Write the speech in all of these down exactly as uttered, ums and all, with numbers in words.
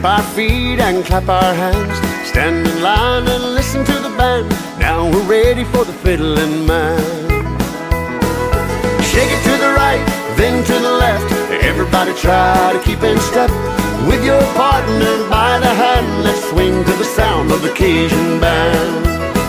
Stamp our feet and clap our hands, stand in line and listen to the band. Now we're ready for the fiddling man. Shake it to the right, then to the left. Everybody try to keep in step with your partner by the hand. Let's swing to the sound of the Cajun band.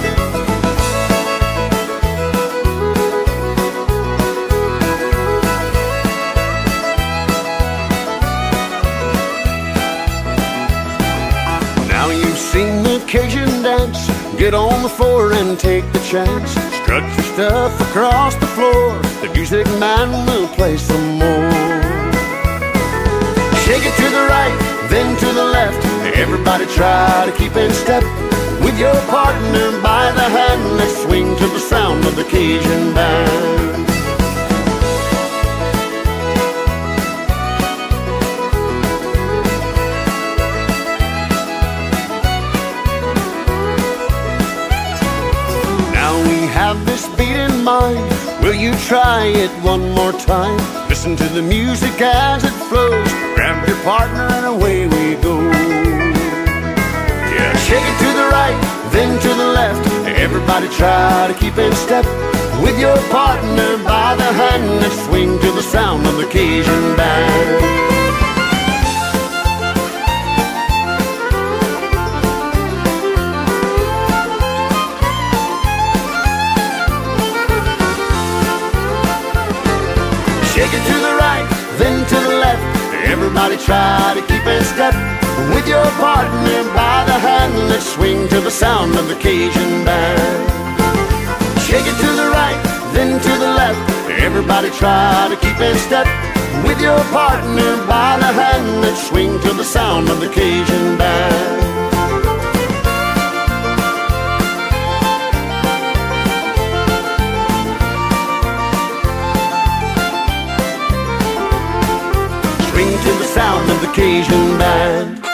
Now you've seen the Cajun dance, get on the floor and take the chance. Strut your stuff across the floor, the music man will play some more. Shake it to the right, then to the left. Everybody try to keep in step with your partner by the hand. Let's swing to the sound of the Cajun band. Now we have this beat in mind, will you try it one more time? Listen to the music as it flows, grab your partner and away we go. Yeah, shake it to the right, then to the left. Everybody try to keep in step with your partner by the hand. Let's swing to the sound of the Cajun band. Shake it to the right, then to the left. Everybody try to keep in step with your partner by the hand. Let's swing to the sound of the Cajun band. Shake it to the right, then to the left. Everybody try to keep in step with your partner by the hand. Let's swing to the sound of the Cajun band. Swing to the sound of the Cajun band.